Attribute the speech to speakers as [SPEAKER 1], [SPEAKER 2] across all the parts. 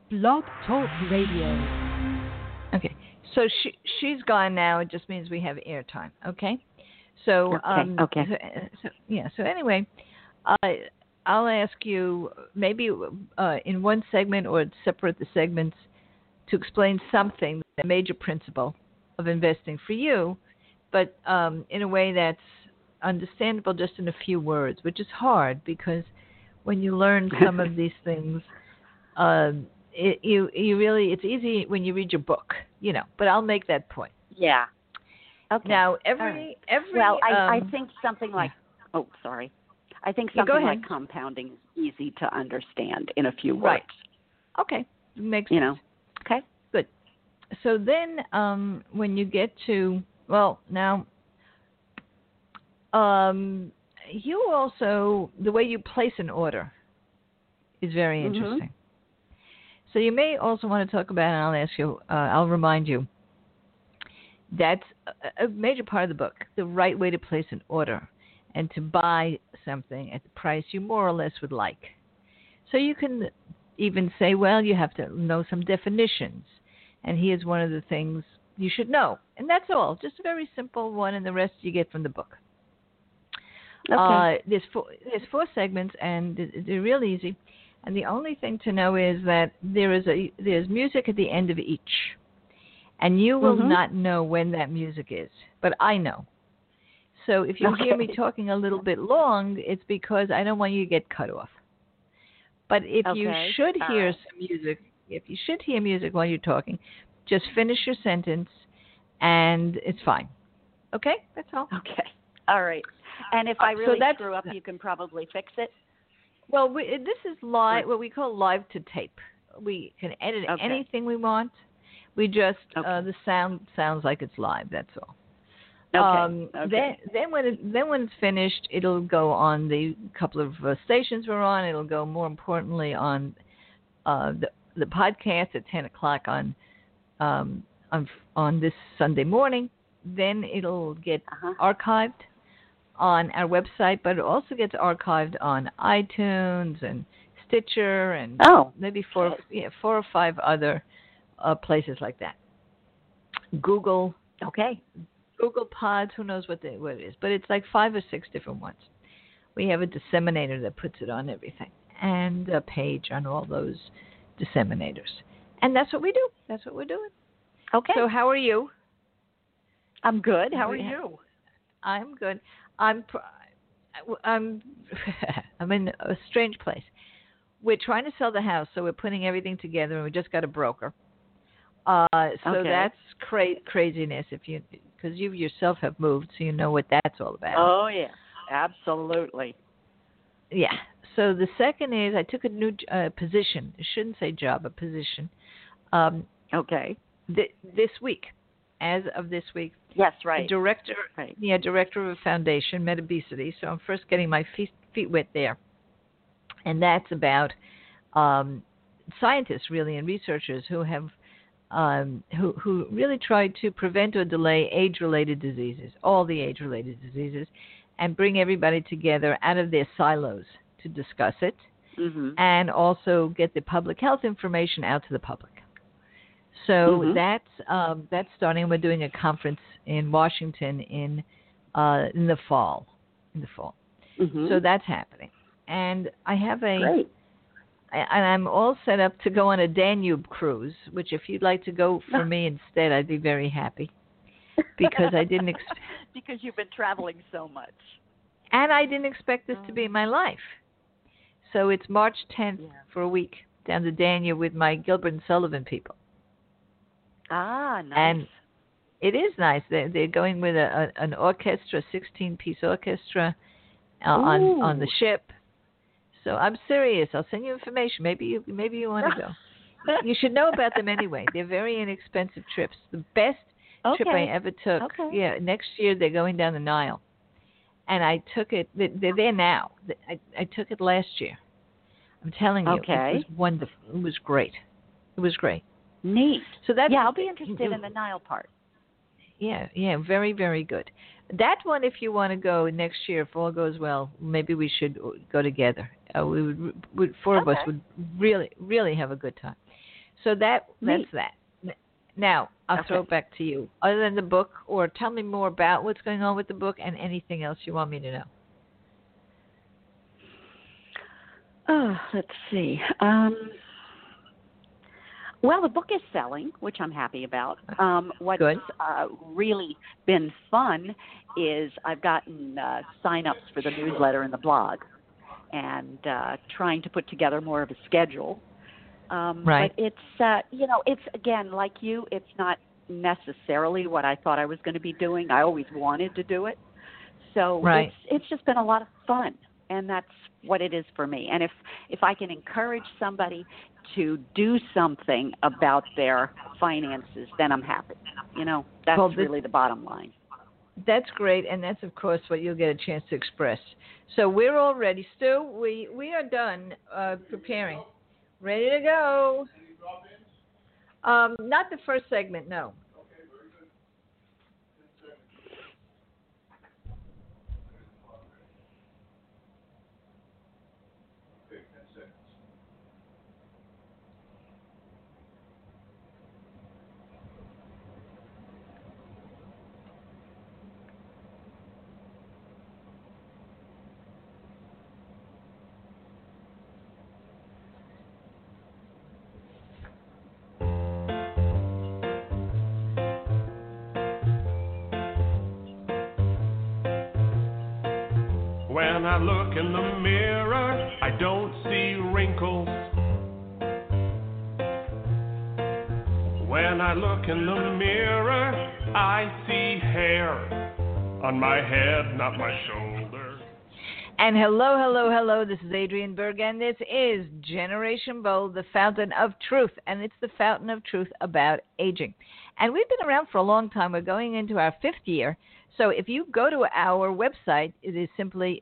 [SPEAKER 1] Blog Talk Radio.
[SPEAKER 2] Okay. So she's gone now. It just means we have airtime. Okay. So
[SPEAKER 3] Okay.
[SPEAKER 2] So anyway, I'll ask you maybe in one segment or separate the segments to explain something, a major principle of investing for you, but in a way that's understandable just in a few words, which is hard because when you learn some of these things, it's easy when you read your book, But I'll make that point.
[SPEAKER 3] Yeah. Okay.
[SPEAKER 2] Now
[SPEAKER 3] I think something like I think something like compounding is easy to understand in a few words.
[SPEAKER 2] Right. Okay. Makes sense.
[SPEAKER 3] Okay.
[SPEAKER 2] Good. So then when you get to you also, the way you place an order is very interesting. So you may also want to talk about, and I'll ask you, I'll remind you, that's a major part of the book, the right way to place an order and to buy something at the price you more or less would like. So you can even say, well, you have to know some definitions, and here's one of the things you should know. And that's all, just a very simple one, and the rest you get from the book.
[SPEAKER 3] Okay.
[SPEAKER 2] There's four segments, and they're real easy. And the only thing to know is that there's music at the end of each. And you will not know when that music is, but I know. So if you hear me talking a little bit long, it's because I don't want you to get cut off. But if you should hear some music, if you should hear music while you're talking, just finish your sentence, and it's fine. Okay? That's all.
[SPEAKER 3] Okay. All right. And if I really screw up, you can probably fix it?
[SPEAKER 2] Well, this is live, what we call live to tape. We can edit anything we want. We just the sound sounds like it's live. That's all.
[SPEAKER 3] Okay.
[SPEAKER 2] Then when it's finished, it'll go on the couple of stations we're on. It'll go more importantly on the podcast at 10:00 on this Sunday morning. Then it'll get archived on our website, but it also gets archived on iTunes and Stitcher and maybe four or five other places like that. Google.
[SPEAKER 3] Okay.
[SPEAKER 2] Google Pods, who knows what it is, but it's like 5 or 6 different ones. We have a disseminator that puts it on everything, and a page on all those disseminators. And that's what we do. That's what we're doing.
[SPEAKER 3] Okay.
[SPEAKER 2] So how are you?
[SPEAKER 3] I'm good. How are you?
[SPEAKER 2] I'm good. I'm in a strange place. We're trying to sell the house, so we're putting everything together, and we just got a broker. So that's craziness because you yourself have moved, so you know what that's all about.
[SPEAKER 3] Oh, yeah. Absolutely.
[SPEAKER 2] Yeah. So the second is I took a new position. I shouldn't say job, a position. This week, as of this week.
[SPEAKER 3] Yes, right.
[SPEAKER 2] Director of a foundation, Metabesity. So I'm first getting my feet wet there. And that's about scientists, really, and researchers who have who really tried to prevent or delay age-related diseases, all the age-related diseases, and bring everybody together out of their silos to discuss it, and also get the public health information out to the public. So that's starting. We're doing a conference in Washington in the fall. So that's happening, and I have and I'm all set up to go on a Danube cruise, which if you'd like to go for me instead, I'd be very happy. Because I didn't
[SPEAKER 3] because you've been traveling so much.
[SPEAKER 2] And I didn't expect this to be my life. So it's March 10th for a week down the Danube with my Gilbert and Sullivan people.
[SPEAKER 3] Ah, nice.
[SPEAKER 2] And it is nice. They're going with an orchestra, 16-piece orchestra on the ship. So I'm serious. I'll send you information. Maybe you want to go. You should know about them anyway. They're very inexpensive trips. The best trip I ever took. Okay. Yeah, next year they're going down the Nile, and I took it. They're there now. I took it last year. I'm telling you, it was wonderful. It was great. It was great.
[SPEAKER 3] Neat.
[SPEAKER 2] So that's
[SPEAKER 3] I'll be interested in the Nile part.
[SPEAKER 2] Yeah, very, very good. That one, if you want to go next year, if all goes well, maybe we should go together. Four of us would really, really have a good time. So that's that. Now, I'll throw it back to you. Other than the book, or tell me more about what's going on with the book and anything else you want me to know.
[SPEAKER 3] Oh, let's see. Well, the book is selling, which I'm happy about. What's really been fun is I've gotten sign-ups for the newsletter and the blog, and trying to put together more of a schedule.
[SPEAKER 2] Right.
[SPEAKER 3] But it's, it's, again, like you, it's not necessarily what I thought I was going to be doing. I always wanted to do it. So it's just been a lot of fun, and that's what it is for me. And if I can encourage somebody to do something about their finances, then I'm happy. That's really the bottom line.
[SPEAKER 2] That's great, and that's, of course, what you'll get a chance to express. So we're all ready. Stu, we are done preparing. Ready to go. Not the first segment, no.
[SPEAKER 4] Okay, very good. 10 seconds. Okay, 10 seconds. When I look in the mirror, I don't see wrinkles. When I look in the mirror, I see hair on my head, not my shoulders.
[SPEAKER 2] And hello. This is Adrienne Berg, and this is Generation Bold, the fountain of truth. And it's the fountain of truth about aging. And we've been around for a long time. We're going into our 5th year. So if you go to our website, it is simply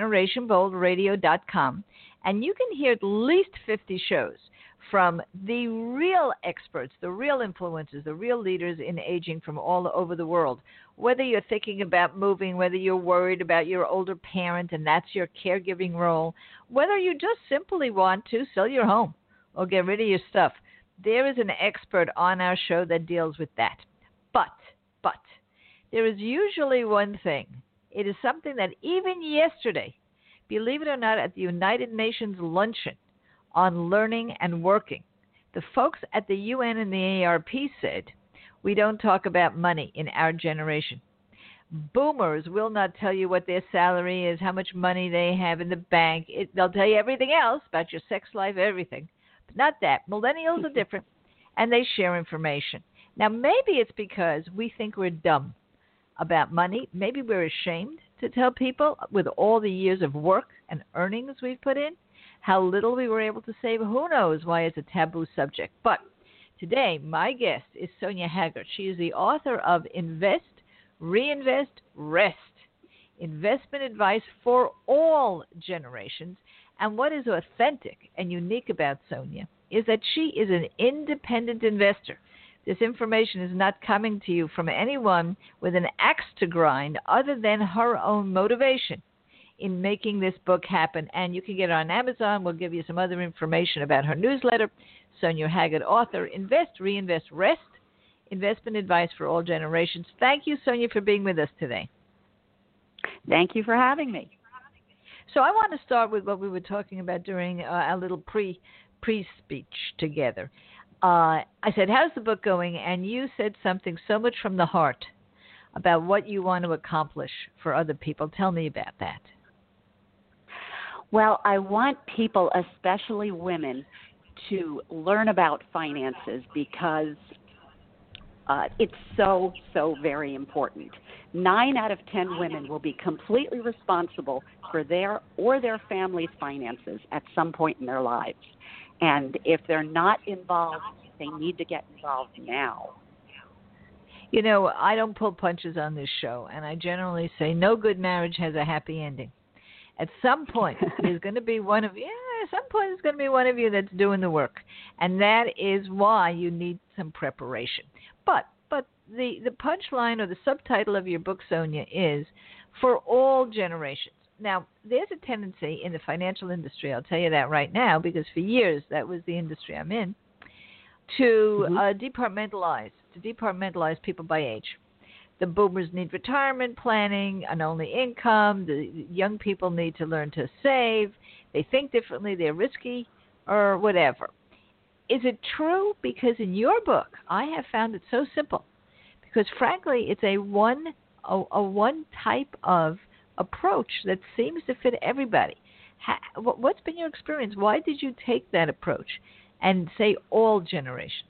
[SPEAKER 2] generationboldradio.com, and you can hear at least 50 shows from the real experts, the real influencers, the real leaders in aging from all over the world. Whether you're thinking about moving, whether you're worried about your older parent and that's your caregiving role, whether you just simply want to sell your home or get rid of your stuff, there is an expert on our show that deals with that. But there is usually one thing. It is something that even yesterday, believe it or not, at the United Nations luncheon on learning and working, the folks at the UN and the AARP said, we don't talk about money in our generation. Boomers will not tell you what their salary is, how much money they have in the bank. They'll tell you everything else about your sex life, everything. But not that. Millennials are different, and they share information. Now, maybe it's because we think we're dumb about money. Maybe we're ashamed to tell people, with all the years of work and earnings we've put in, how little we were able to save. Who knows why it's a taboo subject. But today, my guest is Sonia Haggart. She is the author of Invest, Reinvest, Rest, Investment Advice for All Generations. And what is authentic and unique about Sonia is that she is an independent investor. This information is not coming to you from anyone with an axe to grind other than her own motivation in making this book happen. And you can get it on Amazon. We'll give you some other information about her newsletter. Sonia Haggart, author, Invest, Reinvest, Rest, Investment Advice for All Generations. Thank you, Sonia, for being with us today.
[SPEAKER 3] Thank you for having me.
[SPEAKER 2] So I want to start with what we were talking about during our little pre-speech together. I said, how's the book going? And you said something so much from the heart about what you want to accomplish for other people. Tell me about that.
[SPEAKER 3] Well, I want people, especially women, to learn about finances because it's so very important. 9 out of 10 women will be completely responsible for their or their family's finances at some point in their lives. And if they're not involved, they need to get involved now.
[SPEAKER 2] You know, I don't pull punches on this show, and I generally say no good marriage has a happy ending. At some point, there's going to be one of you. At some point, there's going to be one of you that's doing the work, and that is why you need some preparation. But the punchline or the subtitle of your book, Sonia, is for all generations. Now, there's a tendency in the financial industry, I'll tell you that right now, because for years that was the industry I'm in, to departmentalize people by age. The boomers need retirement planning, an only income. The young people need to learn to save. They think differently. They're risky or whatever. Is it true? Because in your book, I have found it so simple. Because frankly, it's a one type of approach that seems to fit everybody. What's been your experience? Why did you take that approach and say all generations?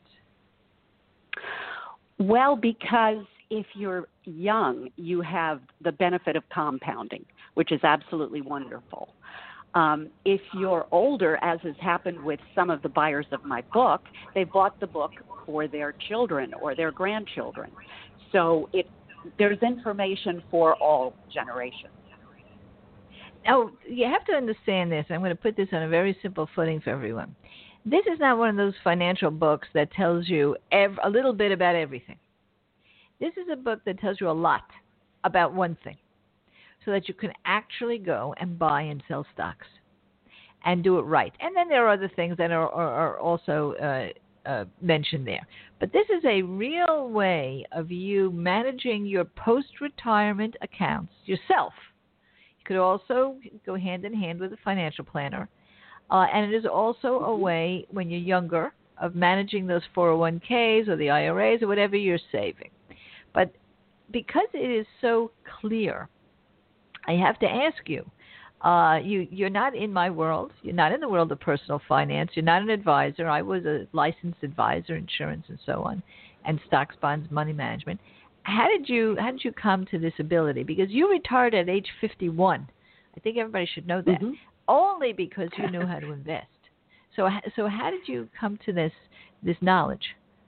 [SPEAKER 3] Well, because if you're young, you have the benefit of compounding, which is absolutely wonderful. If you're older, as has happened with some of the buyers of my book, they bought the book for their children or their grandchildren. So there's information for all generations.
[SPEAKER 2] Oh, you have to understand this. I'm going to put this on a very simple footing for everyone. This is not one of those financial books that tells you a little bit about everything. This is a book that tells you a lot about one thing so that you can actually go and buy and sell stocks and do it right. And then there are other things that are also mentioned there. But this is a real way of you managing your post-retirement accounts yourself. You could also go hand in hand with a financial planner. And it is also a way, when you're younger, of managing those 401ks or the IRAs or whatever you're saving. But because it is so clear, I have to ask you, you're not in my world. You're not in the world of personal finance. You're not an advisor. I was a licensed advisor, insurance and so on, and stocks, bonds, money management. How did you come to this ability? Because you retired at age 51. I think everybody should know that. Only because you knew how to invest. So how did you come to this knowledge?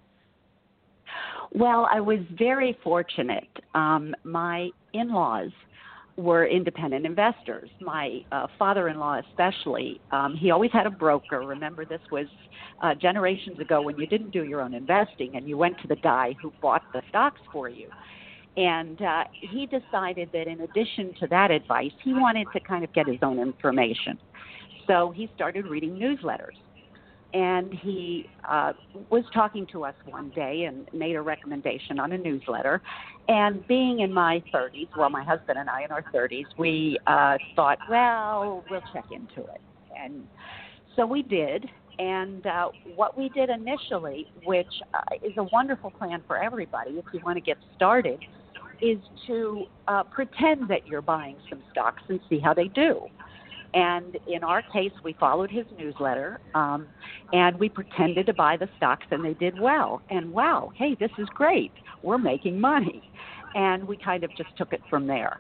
[SPEAKER 3] Well, I was very fortunate. My in-laws were independent investors. My father-in-law especially, he always had a broker. Remember, this was generations ago when you didn't do your own investing and you went to the guy who bought the stocks for you. And he decided that in addition to that advice, he wanted to kind of get his own information. So he started reading newsletters. And he was talking to us one day and made a recommendation on a newsletter. And being in my 30s, well, my husband and I in our 30s, we thought, well, we'll check into it. And so we did. And what we did initially, which is a wonderful plan for everybody if you want to get started, is to pretend that you're buying some stocks and see how they do. And in our case, we followed his newsletter, and we pretended to buy the stocks, and they did well. And wow, hey, this is great. We're making money. And we kind of just took it from there.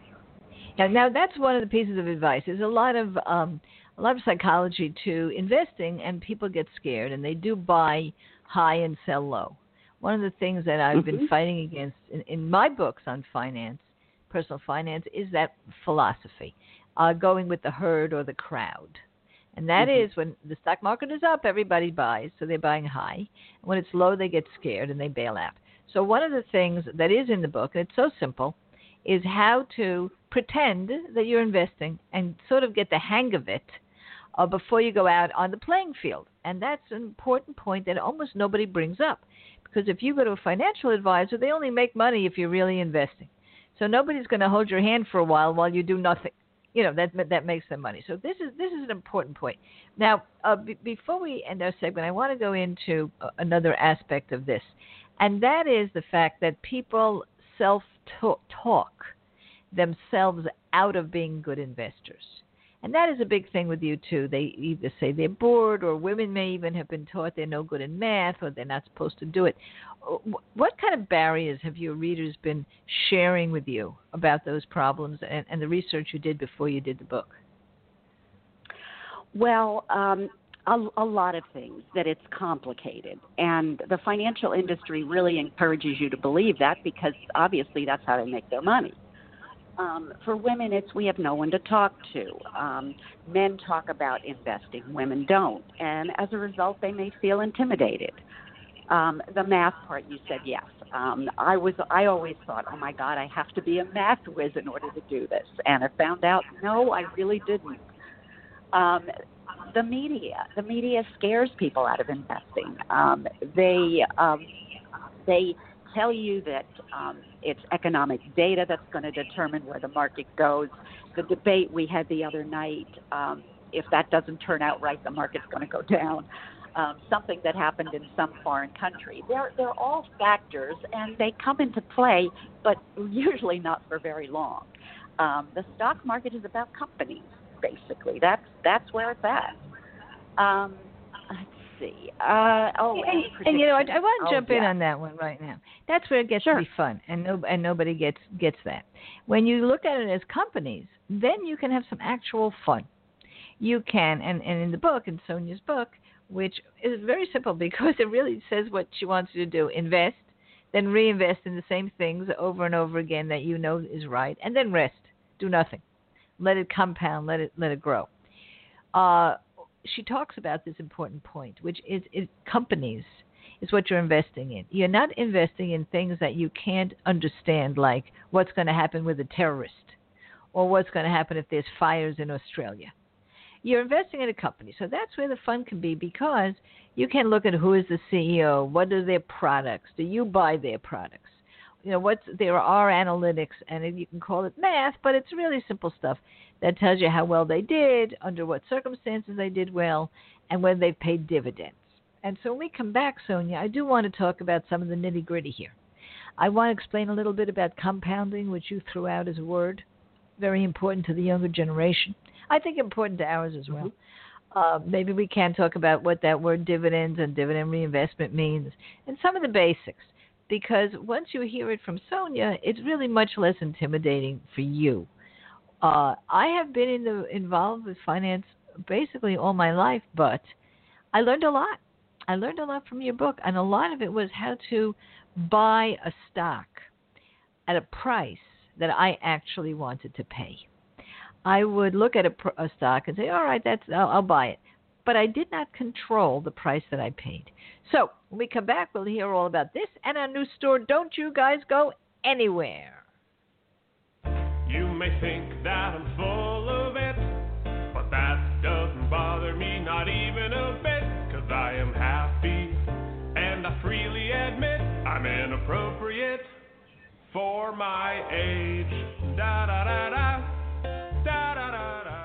[SPEAKER 2] Now that's one of the pieces of advice. There's a lot of psychology to investing, and people get scared, and they do buy high and sell low. One of the things that I've been fighting against in my books on finance, personal finance, is that philosophy, going with the herd or the crowd. And that is when the stock market is up, everybody buys, so they're buying high. And when it's low, they get scared and they bail out. So one of the things that is in the book, and it's so simple, is how to pretend that you're investing and sort of get the hang of it before you go out on the playing field. And that's an important point that almost nobody brings up. Because if you go to a financial advisor, they only make money if you're really investing. So nobody's going to hold your hand for a while you do nothing. You know, that makes them money. So this is an important point. Now, before we end our segment, I want to go into another aspect of this. And that is the fact that people self-talk themselves out of being good investors. And that is a big thing with you, too. They either say they're bored, or women may even have been taught they're no good in math, or they're not supposed to do it. What kind of barriers have your readers been sharing with you about those problems and the research you did before you did the book?
[SPEAKER 3] Well, a lot of things, that it's complicated. And the financial industry really encourages you to believe that because obviously that's how they make their money. For women, we have no one to talk to. Men talk about investing, women don't. And as a result, they may feel intimidated. The math part, you said yes. I always thought, oh my God, I have to be a math whiz in order to do this. And I found out, no, I really didn't. the media. The media scares people out of investing. They tell you that it's economic data that's going to determine where the market goes. The debate we had the other night, if that doesn't turn out right, the market's going to go down. Something that happened in some foreign country. They're all factors, and they come into play, but usually not for very long. The stock market is about companies, basically. That's where it's at. Let's see. I
[SPEAKER 2] want to jump in on that one right now. That's where it gets to be fun, and nobody gets that. When you look at it as companies, then you can have some actual fun. You can, and in the book, in Sonia's book, which is very simple because it really says what she wants you to do: invest, then reinvest in the same things over and over again that you know is right, and then rest, do nothing, let it compound, let it grow. She talks about this important point, which is companies is what you're investing in. You're not investing in things that you can't understand, like what's going to happen with a terrorist or what's going to happen if there's fires in Australia. You're investing in a company. So that's where the fun can be, because you can look at who is the CEO, what are their products, do you buy their products? There are analytics, and you can call it math, but it's really simple stuff that tells you how well they did, under what circumstances they did well, and when they've paid dividends. And so when we come back, Sonia, I do want to talk about some of the nitty-gritty here. I want to explain a little bit about compounding, which you threw out as a word, very important to the younger generation. I think important to ours as well. Maybe we can talk about what that word dividends and dividend reinvestment means, and some of the basics. Because once you hear it from Sonia, it's really much less intimidating for you. I have been involved with finance basically all my life, but I learned a lot. I learned a lot from your book, and a lot of it was how to buy a stock at a price that I actually wanted to pay. I would look at a stock and say, all right, I'll buy it. But I did not control the price that I paid. So when we come back, we'll hear all about this and our new store. Don't you guys go anywhere.
[SPEAKER 4] You may think that I'm full of it, but that doesn't bother me, not even a bit, 'cause I am happy, and I freely admit I'm inappropriate for my age. Da-da-da-da, da-da-da-da.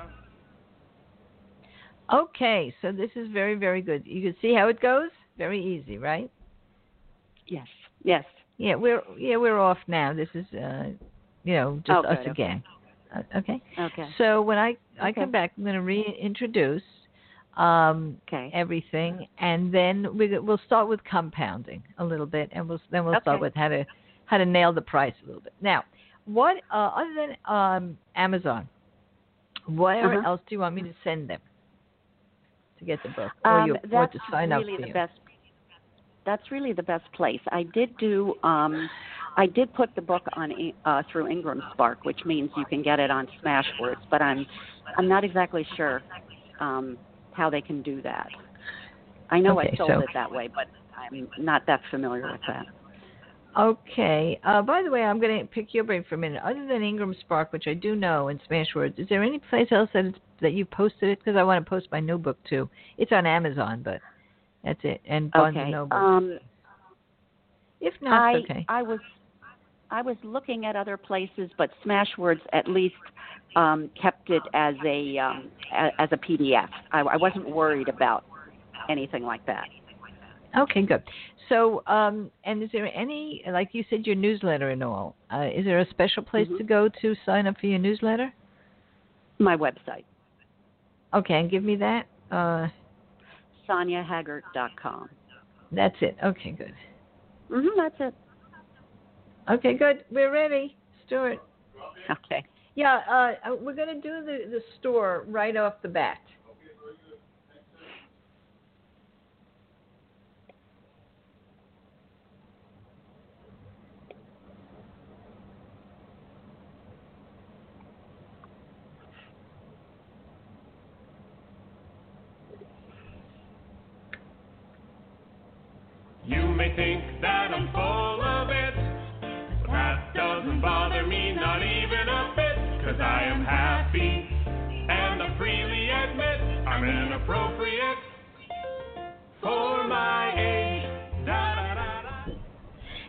[SPEAKER 2] Okay, so this is very, very good. You can see how it goes? Very easy, right?
[SPEAKER 3] Yes.
[SPEAKER 2] Yeah, we're off now. This is just us again. Okay. So when I come back, I'm going to reintroduce everything, and then we'll start with compounding a little bit, and we'll start with how to nail the price a little bit. Now, what other than Amazon, where else do you want me to send them to get the book, or to sign up for you?
[SPEAKER 3] That's really the best place. I did put the book on through Ingram Spark, which means you can get it on Smashwords, but I'm not exactly sure how they can do that. I know I sold it that way, but I'm not that familiar with that.
[SPEAKER 2] Okay. By the way, I'm going to pick your brain for a minute. Other than Ingram Spark, which I do know, and Smashwords, is there any place else that you posted it? Because I want to post my new book too. It's on Amazon, but that's it. And Barnes & Noble. If not, it's okay.
[SPEAKER 3] I was looking at other places, but Smashwords at least kept it as a PDF. I wasn't worried about anything like that.
[SPEAKER 2] Okay, good. So, and is there any, like you said, your newsletter and all, is there a special place to go to sign up for your newsletter?
[SPEAKER 3] My website.
[SPEAKER 2] Okay, and give me that.
[SPEAKER 3] SoniaHaggart.com.
[SPEAKER 2] That's it. Okay, good.
[SPEAKER 3] That's it.
[SPEAKER 2] Okay, good. We're ready. Stuart.
[SPEAKER 3] Okay.
[SPEAKER 2] Yeah, we're going to do the store right off the bat.
[SPEAKER 4] You may think that I'm full of it, but that doesn't bother me, not even a bit, 'cause I am happy, and I freely admit I'm inappropriate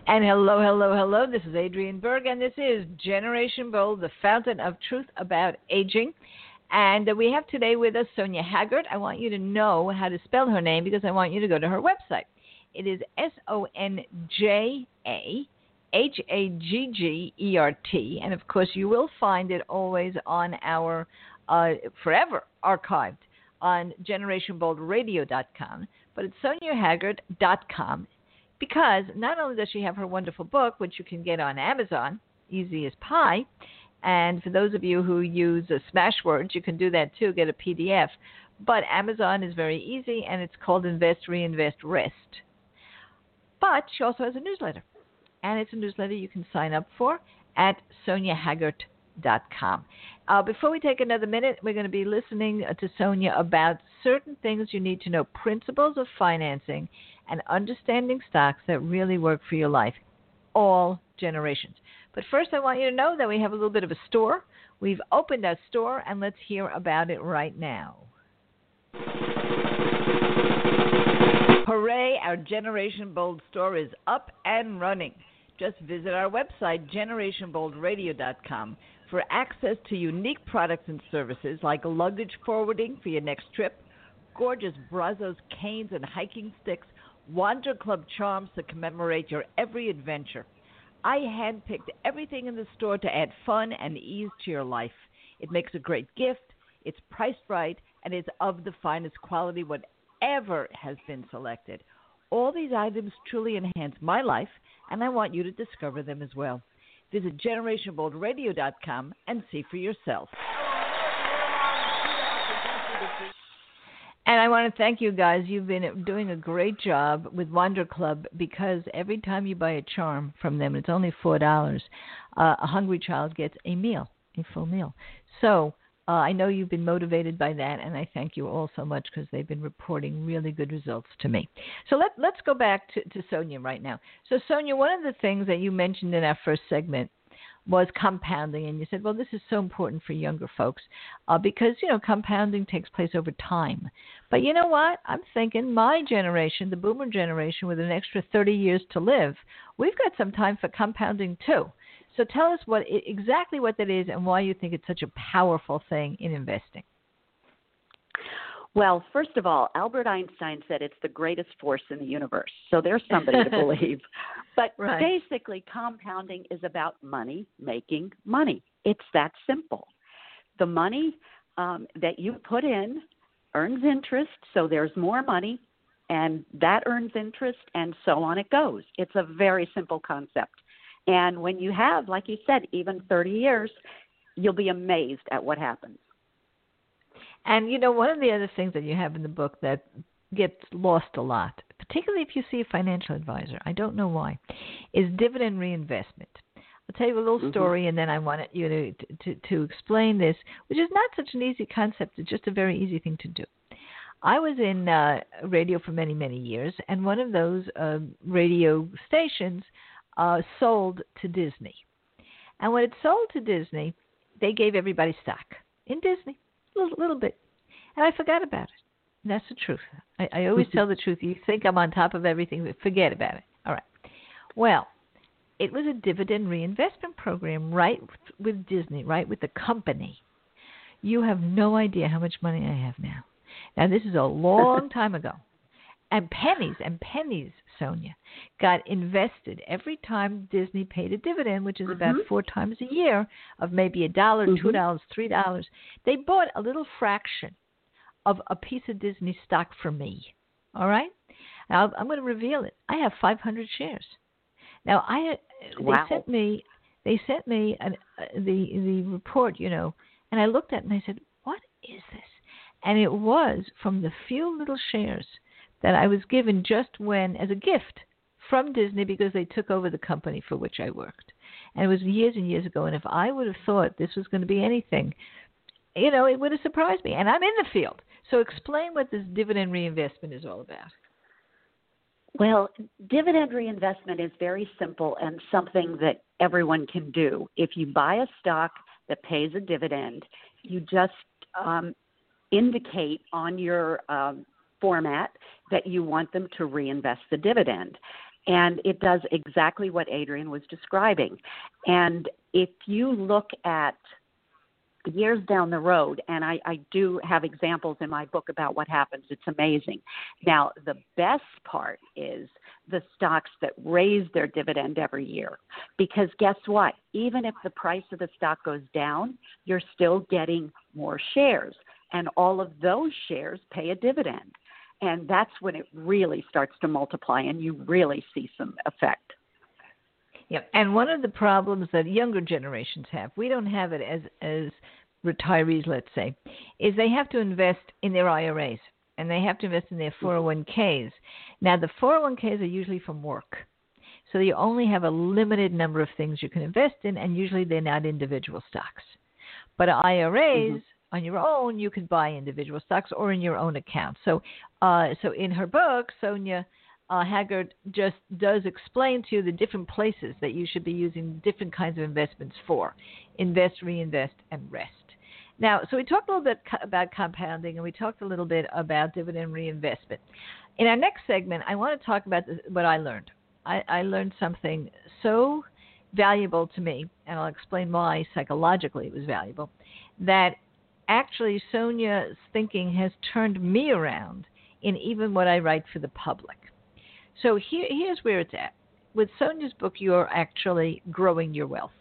[SPEAKER 2] And hello, hello, hello. This is Adrienne Berg, and this is Generation Bold, the fountain of truth about aging. And we have today with us Sonia Haggart. I want you to know how to spell her name because I want you to go to her website. It is SonjaHaggert. And, of course, you will find it always on our forever archived on GenerationBoldRadio.com. But it's SoniaHaggart.com. Because not only does she have her wonderful book, which you can get on Amazon, easy as pie, and for those of you who use Smashwords, you can do that too, get a PDF. But Amazon is very easy, and it's called Invest, Reinvest, Rest. But she also has a newsletter, and it's a newsletter you can sign up for at SoniaHaggart.com. Before we take another minute, we're going to be listening to Sonia about certain things you need to know, principles of financing, and understanding stocks that really work for your life, all generations. But first, I want you to know that we have a little bit of a store. We've opened our store, and let's hear about it right now. Hooray, our Generation Bold store is up and running. Just visit our website, GenerationBoldRadio.com, for access to unique products and services like luggage forwarding for your next trip, gorgeous Brazos canes and hiking sticks, Wander Club charms to commemorate your every adventure. I handpicked everything in the store to add fun and ease to your life. It makes a great gift, it's priced right, and it's of the finest quality, whatever has been selected. All these items truly enhance my life, and I want you to discover them as well. Visit GenerationBoldRadio.com and see for yourself. And I want to thank you guys. You've been doing a great job with Wander Club because every time you buy a charm from them, it's only $4, a hungry child gets a meal, a full meal. So I know you've been motivated by that, and I thank you all so much because they've been reporting really good results to me. So let's go back to Sonia right now. So, Sonia, one of the things that you mentioned in our first segment was compounding, and you said, well, this is so important for younger folks because, compounding takes place over time. But you know what? I'm thinking my generation, the boomer generation, with an extra 30 years to live, we've got some time for compounding too. So tell us exactly what that is and why you think it's such a powerful thing in investing.
[SPEAKER 3] Well, first of all, Albert Einstein said it's the greatest force in the universe. So there's somebody to believe. But
[SPEAKER 2] right.
[SPEAKER 3] Basically, compounding is about money making money. It's that simple. The money that you put in earns interest, so there's more money, and that earns interest, and so on it goes. It's a very simple concept. And when you have, like you said, even 30 years, you'll be amazed at what happens.
[SPEAKER 2] And, one of the other things that you have in the book that gets lost a lot, particularly if you see a financial advisor, I don't know why, is dividend reinvestment. I'll tell you a little story, and then I want you to explain this, which is not such an easy concept. It's just a very easy thing to do. I was in radio for many, many years, and one of those radio stations sold to Disney. And when it sold to Disney, they gave everybody stock in Disney. Little bit. And I forgot about it. And that's the truth. I always tell the truth. You think I'm on top of everything, but forget about it. All right. Well, it was a dividend reinvestment program right with Disney, right with the company. You have no idea how much money I have now. Now, this is a long time ago. And pennies, Sonia, got invested every time Disney paid a dividend, which is about 4 times a year, of maybe $1, $2, $3. They bought a little fraction of a piece of Disney stock for me. All right? Now, I'm going to reveal it. I have 500 shares. Now,
[SPEAKER 3] Wow.
[SPEAKER 2] they sent me the report, and I looked at it and I said, what is this? And it was from the few little shares that I was given just as a gift from Disney because they took over the company for which I worked. And it was years and years ago. And if I would have thought this was going to be anything, it would have surprised me. And I'm in the field. So explain what this dividend reinvestment is all about.
[SPEAKER 3] Well, dividend reinvestment is very simple and something that everyone can do. If you buy a stock that pays a dividend, you just indicate on your format that you want them to reinvest the dividend. And it does exactly what Adrienne was describing. And if you look at years down the road, and I do have examples in my book about what happens, it's amazing. Now, the best part is the stocks that raise their dividend every year. Because guess what? Even if the price of the stock goes down, you're still getting more shares. And all of those shares pay a dividend. And that's when it really starts to multiply and you really see some effect.
[SPEAKER 2] Yeah, and one of the problems that younger generations have, we don't have it as retirees, let's say, is they have to invest in their IRAs and they have to invest in their 401ks. Now, the 401ks are usually from work. So you only have a limited number of things you can invest in, and usually they're not individual stocks. But IRAs, on your own, you can buy individual stocks or in your own account. So in her book, Sonia Haggard just does explain to you the different places that you should be using different kinds of investments for. Invest, reinvest, and rest. Now, so we talked a little bit about compounding, and we talked a little bit about dividend reinvestment. In our next segment, I want to talk about what I learned. I learned something so valuable to me, and I'll explain why psychologically it was valuable, that actually Sonia's thinking has turned me around in even what I write for the public. So here's where it's at. With Sonia's book, you're actually growing your wealth.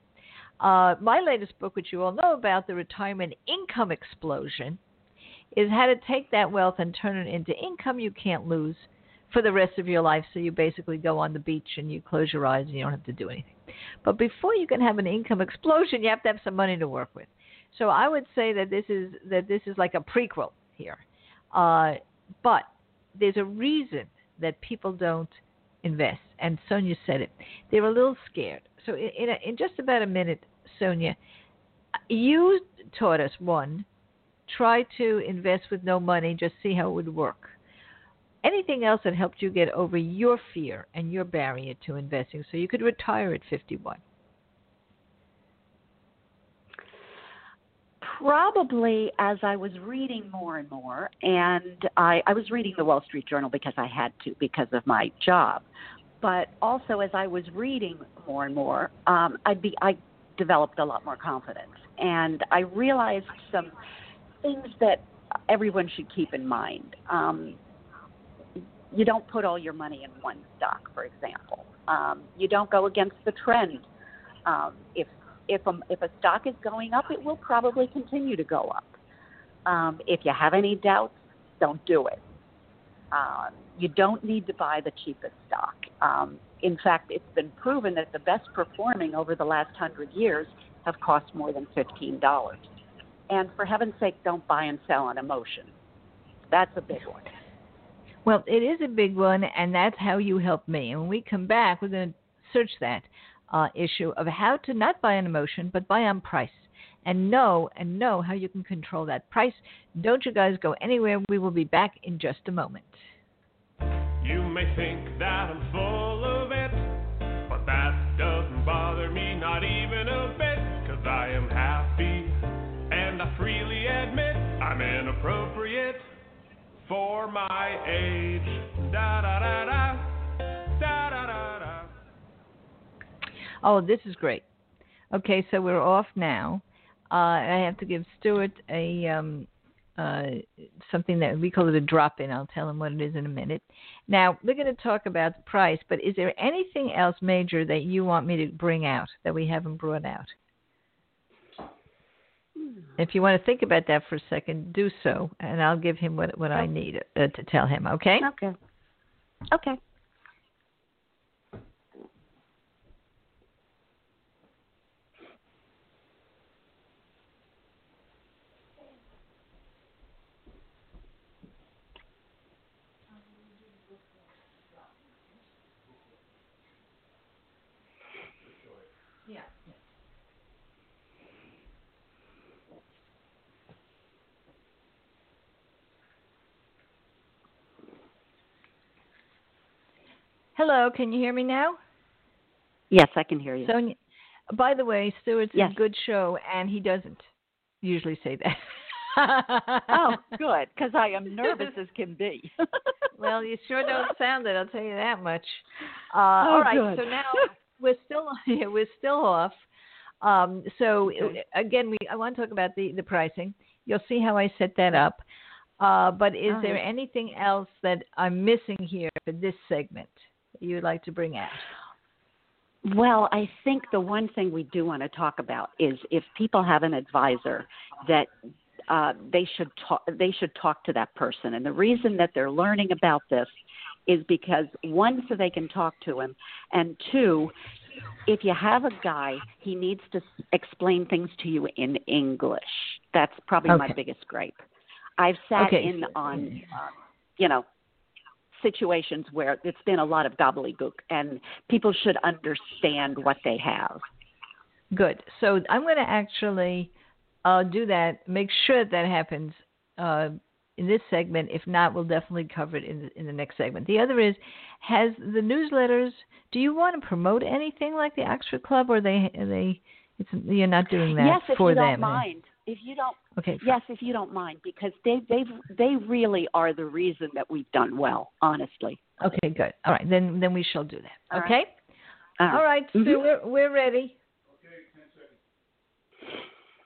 [SPEAKER 2] My latest book, which you all know about, The Retirement Income Explosion, is how to take that wealth and turn it into income you can't lose for the rest of your life. So you basically go on the beach and you close your eyes and you don't have to do anything. But before you can have an income explosion, you have to have some money to work with. So I would say that this is like a prequel here. But there's a reason that people don't invest, and Sonia said it. They're a little scared. So in just about a minute, Sonia, you taught us, one, try to invest with no money, just see how it would work. Anything else that helped you get over your fear and your barrier to investing so you could retire at 51?
[SPEAKER 3] Probably as I was reading more and more, and I was reading the Wall Street Journal because I had to because of my job, but also as I was reading more and more, I developed a lot more confidence, and I realized some things that everyone should keep in mind. You don't put all your money in one stock, for example. You don't go against the trend. If a stock is going up, it will probably continue to go up. If you have any doubts, don't do it. You don't need to buy the cheapest stock. In fact, it's been proven that the best performing over the last 100 years have cost more than $15. And for heaven's sake, don't buy and sell on emotion. That's a big one.
[SPEAKER 2] Well, it is a big one, and that's how you help me. And when we come back, we're going to search that issue of how to not buy on emotion, but buy on price, and know how you can control that price. Don't you guys go anywhere. We will be back in just a moment.
[SPEAKER 4] You may think that I'm full of it, but that doesn't bother me, not even a bit, 'cause I am happy, and I freely admit I'm inappropriate for my age. Da da da da, da da da da.
[SPEAKER 2] Oh, this is great. Okay, so we're off now. I have to give Stuart a something that we call it a drop-in. I'll tell him what it is in a minute. Now, we're going to talk about the price, but is there anything else major that you want me to bring out that we haven't brought out? If you want to think about that for a second, do so, and I'll give him what I need to tell him, okay?
[SPEAKER 3] Okay.
[SPEAKER 2] Yeah. Hello, can you hear me now?
[SPEAKER 3] Yes, I can hear you.
[SPEAKER 2] Sonia, by the way, Stuart's
[SPEAKER 3] Yes.
[SPEAKER 2] a good show, and he doesn't usually say that.
[SPEAKER 3] Oh, good, because I am nervous as can be.
[SPEAKER 2] Well, you sure don't sound it. I'll tell you that much. All right.
[SPEAKER 3] Good.
[SPEAKER 2] So now we're still off. So again, I want to talk about the pricing. You'll see how I set that up. But is there anything else that I'm missing here for this segment that you would like to bring out?
[SPEAKER 3] Well, I think the one thing we do want to talk about is if people have an advisor that they should talk to that person. And the reason that they're learning about this is because, one, so they can talk to him, and two, if you have a guy, he needs to explain things to you in English. That's probably my biggest gripe. I've sat in on, situations where it's been a lot of gobbledygook, and people should understand what they have.
[SPEAKER 2] Good. So I'm going to actually do that, make sure that happens in this segment. If not, we'll definitely cover it in the next segment. The other is, has the newsletters, do you want to promote anything like the Oxford Club, or you're not doing that for them?
[SPEAKER 3] Yes, if you don't mind. If you don't, yes, if you don't mind, because they really are the reason that we've done well, honestly.
[SPEAKER 2] Okay, good. All right, then we shall do that. Okay.
[SPEAKER 3] All
[SPEAKER 2] right. So we're ready.
[SPEAKER 5] Okay, 10 seconds.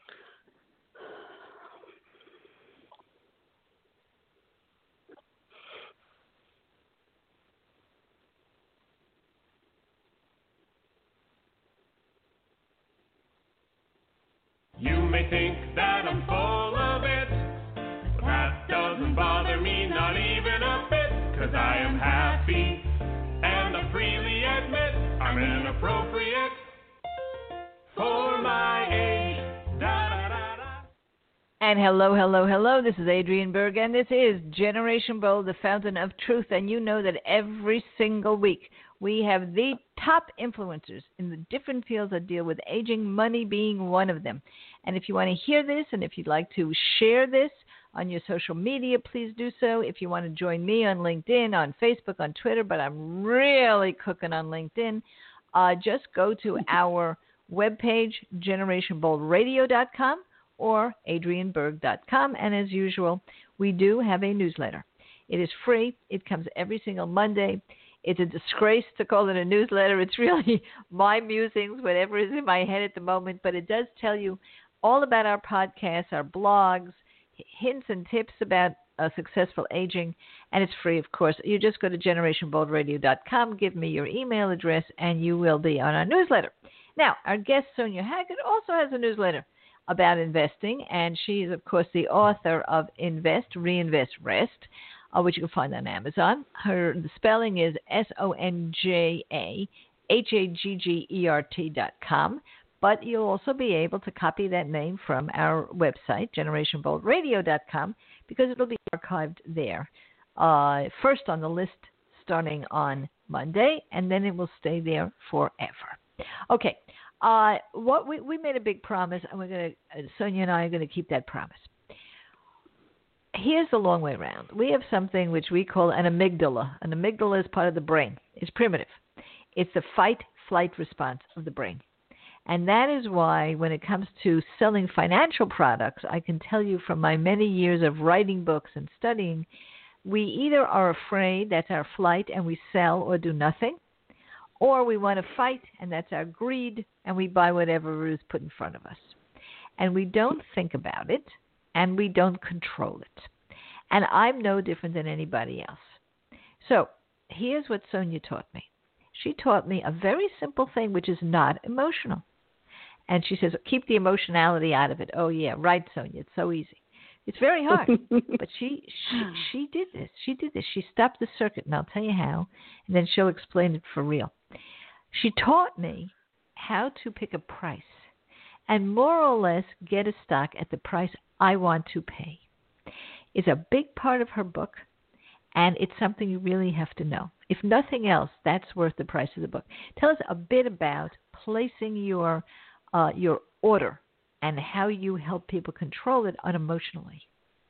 [SPEAKER 4] You may think that I'm full of it, but that doesn't bother me, not even a bit, 'cause I am happy, and I freely admit I'm inappropriate for my age. Da, da, da, da.
[SPEAKER 2] And hello. This is Adrienne Berg, and this is Generation Bold, the fountain of truth. And you know that every single week we have the top influencers in the different fields that deal with aging, money being one of them. And if you want to hear this, and if you'd like to share this on your social media, please do so. If you want to join me on LinkedIn, on Facebook, on Twitter, but I'm really cooking on LinkedIn, just go to our webpage, generationboldradio.com or adrienneberg.com. And as usual, we do have a newsletter. It is free. It comes every single Monday. It's a disgrace to call it a newsletter. It's really my musings, whatever is in my head at the moment. But it does tell you all about our podcasts, our blogs, hints and tips about successful aging. And it's free, of course. You just go to generationboldradio.com, give me your email address, and you will be on our newsletter. Now, our guest, Sonia Haggard, also has a newsletter about investing. And she is, of course, the author of Invest, Reinvest, Rest, which you can find on Amazon. The spelling is SonjaHaggert.com. But you'll also be able to copy that name from our website, generationboldradio.com, because it'll be archived there. First on the list starting on Monday, and then it will stay there forever. Okay. We made a big promise, and Sonia and I are going to keep that promise. Here's the long way around. We have something which we call an amygdala. An amygdala is part of the brain. It's primitive. It's the fight-flight response of the brain. And that is why when it comes to selling financial products, I can tell you from my many years of writing books and studying, we either are afraid, that's our flight, and we sell or do nothing, or we want to fight, and that's our greed, and we buy whatever is put in front of us. And we don't think about it, and we don't control it. And I'm no different than anybody else. So here's what Sonia taught me. She taught me a very simple thing, which is not emotional. And she says, keep the emotionality out of it. Oh, yeah, right, Sonia. It's so easy. It's very hard. But she did this. She did this. She stopped the circuit, and I'll tell you how, and then she'll explain it for real. She taught me how to pick a price and more or less get a stock at the price I want to pay. It's a big part of her book, and it's something you really have to know. If nothing else, that's worth the price of the book. Tell us a bit about placing your order and how you help people control it unemotionally.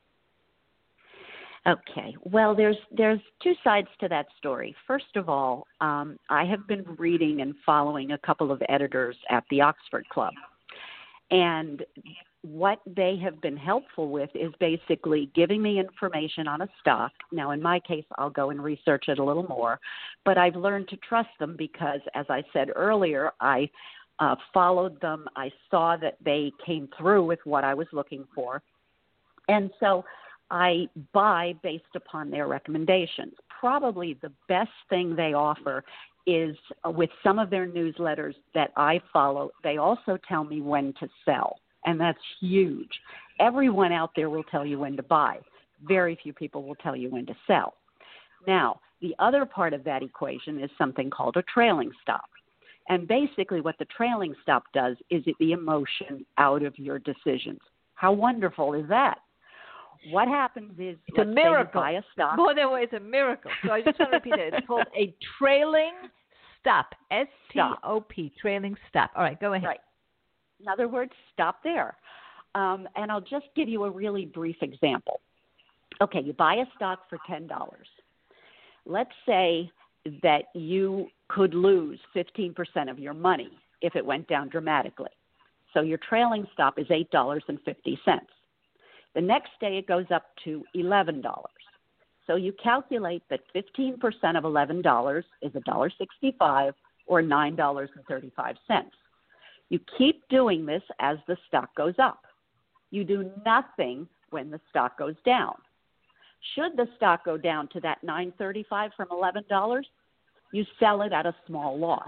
[SPEAKER 3] Okay. Well, there's two sides to that story. First of all, I have been reading and following a couple of editors at the Oxford Club. And what they have been helpful with is basically giving me information on a stock. Now, in my case, I'll go and research it a little more, but I've learned to trust them because, as I said earlier, I followed them. I saw that they came through with what I was looking for. And so I buy based upon their recommendations. Probably the best thing they offer is with some of their newsletters that I follow, they also tell me when to sell. And that's huge. Everyone out there will tell you when to buy. Very few people will tell you when to sell. Now, the other part of that equation is something called a trailing stop. And basically what the trailing stop does is it the emotion out of your decisions. How wonderful is that? What happens is
[SPEAKER 2] it's a miracle.
[SPEAKER 3] Buy a stock.
[SPEAKER 2] More than it's a miracle. So I just want to repeat it. It's called a trailing stop. S-T-O-P, trailing stop. All right, go ahead.
[SPEAKER 3] Right. In other words, stop there. And I'll just give you a really brief example. Okay, you buy a stock for $10. Let's say that you could lose 15% of your money if it went down dramatically. So your trailing stop is $8.50. The next day it goes up to $11. So you calculate that 15% of $11 is $1.65 or $9.35. You keep doing this as the stock goes up. You do nothing when the stock goes down. Should the stock go down to that $9.35 from $11, you sell it at a small loss.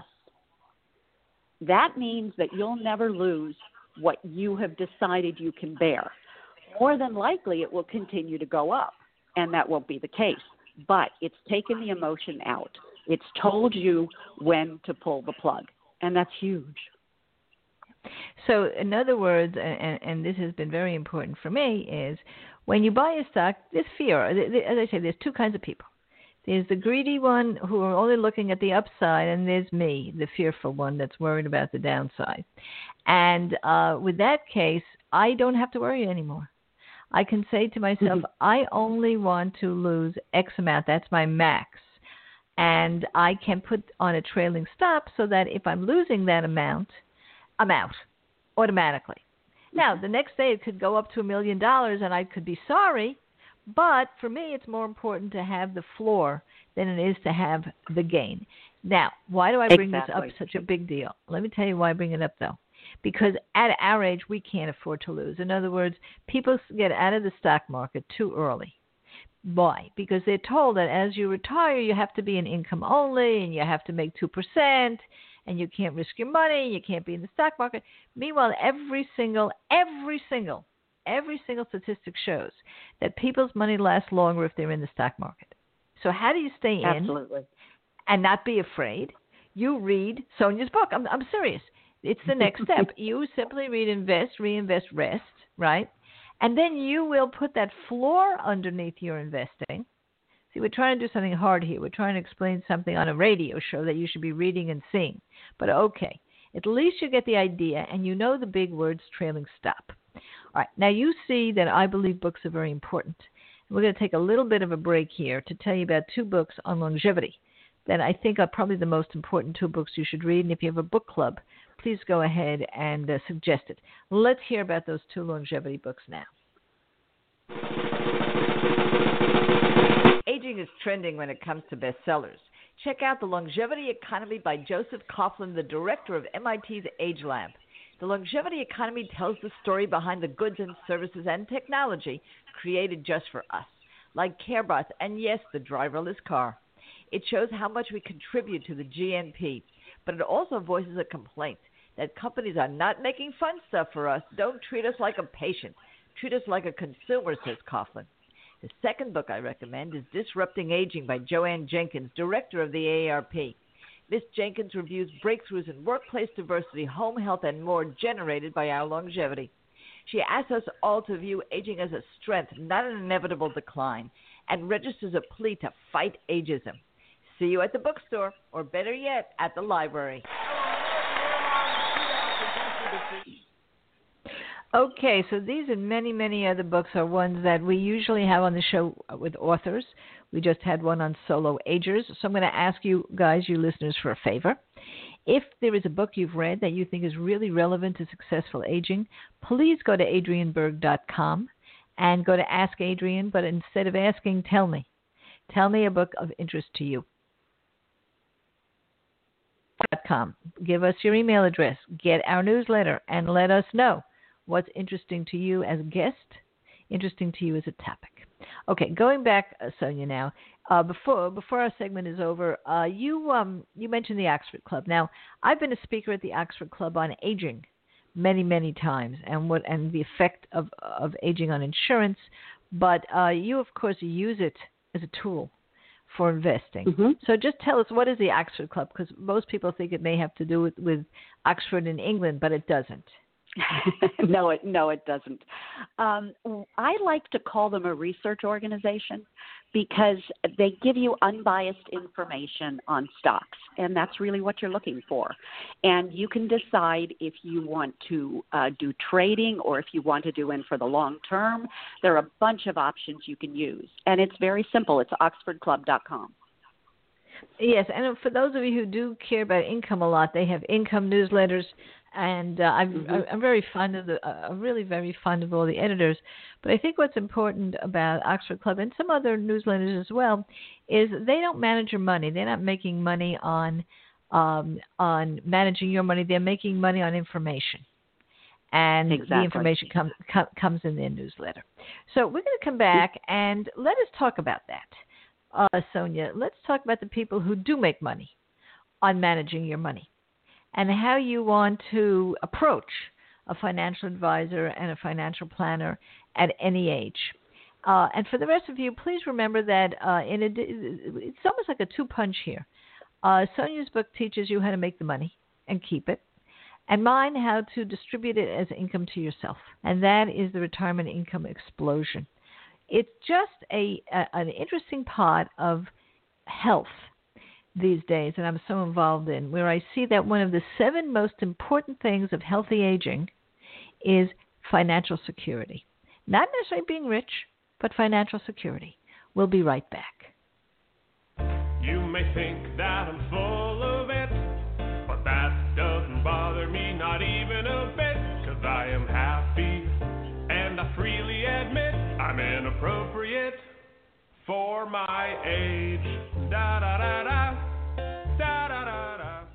[SPEAKER 3] That means that you'll never lose what you have decided you can bear. More than likely, it will continue to go up, and that won't be the case. But it's taken the emotion out. It's told you when to pull the plug, and that's huge.
[SPEAKER 2] So, in other words, and this has been very important for me, is when you buy a stock, there's fear. As I say, there's two kinds of people. There's the greedy one who are only looking at the upside, and there's me, the fearful one that's worried about the downside. And with that case, I don't have to worry anymore. I can say to myself, I only want to lose X amount. That's my max. And I can put on a trailing stop so that if I'm losing that amount, I'm out automatically. Now, the next day it could go up to $1 million and I could be sorry, but for me it's more important to have the floor than it is to have the gain. Now, why do I bring this up such a big deal? Let me tell you why I bring it up, though. Because at our age, we can't afford to lose. In other words, people get out of the stock market too early. Why? Because they're told that as you retire, you have to be in income only and you have to make 2%. And you can't risk your money, you can't be in the stock market. Meanwhile, every single statistic shows that people's money lasts longer if they're in the stock market. So how do you stay in
[SPEAKER 3] Absolutely.
[SPEAKER 2] and not be afraid? You read Sonia's book. I'm serious. It's the next step. You simply read Invest, Reinvest, Rest, right? And then you will put that floor underneath your investing. See, we're trying to do something hard here. We're trying to explain something on a radio show that you should be reading and seeing. But okay, at least you get the idea and you know the big words trailing stop. All right, now you see that I believe books are very important. We're going to take a little bit of a break here to tell you about two books on longevity that I think are probably the most important two books you should read. And if you have a book club, please go ahead and suggest it. Let's hear about those two longevity books now. Aging is trending when it comes to bestsellers. Check out The Longevity Economy by Joseph Coughlin, the director of MIT's Age Lab. The Longevity Economy tells the story behind the goods and services and technology created just for us, like CareBots and, yes, the driverless car. It shows how much we contribute to the GNP, but it also voices a complaint that companies are not making fun stuff for us. Don't treat us like a patient. Treat us like a consumer, says Coughlin. The second book I recommend is Disrupting Aging by Joanne Jenkins, director of the AARP. Miss Jenkins reviews breakthroughs in workplace diversity, home health, and more generated by our longevity. She asks us all to view aging as a strength, not an inevitable decline, and registers a plea to fight ageism. See you at the bookstore, or better yet, at the library. Okay, so these and many, many other books are ones that we usually have on the show with authors. We just had one on solo agers. So I'm going to ask you guys, you listeners, for a favor. If there is a book you've read that you think is really relevant to successful aging, please go to adrienneberg.com and go to Ask Adrienne, but instead of asking, tell me. Tell me a book of interest to you. .com. Give us your email address. Get our newsletter and let us know what's interesting to you as a guest, interesting to you as a topic. Okay, going back, Sonia, now, before our segment is over, you mentioned the Oxford Club. Now, I've been a speaker at the Oxford Club on aging many, many times and the effect of aging on insurance, but you, of course, use it as a tool for investing.
[SPEAKER 3] Mm-hmm.
[SPEAKER 2] So just tell us, what is the Oxford Club? Because most people think it may have to do with Oxford in England, but it doesn't.
[SPEAKER 3] No, it doesn't. I like to call them a research organization because they give you unbiased information on stocks, and that's really what you're looking for. And you can decide if you want to do trading or if you want to do in for the long term. There are a bunch of options you can use, and it's very simple. It's oxfordclub.com.
[SPEAKER 2] Yes, and for those of you who do care about income a lot, they have income newsletters, and I'm very fond of I'm really very fond of all the editors. But I think what's important about Oxford Club and some other newsletters as well is they don't manage your money. They're not making money on managing your money. They're making money on information, and
[SPEAKER 3] exactly.
[SPEAKER 2] The information comes in their newsletter. So we're going to come back and let us talk about that. Sonia, let's talk about the people who do make money on managing your money and how you want to approach a financial advisor and a financial planner at any age. And for the rest of you, please remember that it's almost like a two-punch here. Sonia's book teaches you how to make the money and keep it, and mine how to distribute it as income to yourself. And that is the Retirement Income Explosion. It's just an interesting part of health these days that I'm so involved in, where I see that one of the 7 most important things of healthy aging is financial security. Not necessarily being rich, but financial security. We'll be right back.
[SPEAKER 4] You may think that I'm full of it, but that doesn't bother me, not even a bit, 'cause I am happy, and I freely admit I'm inappropriate for my age. Da da da da, da da da da.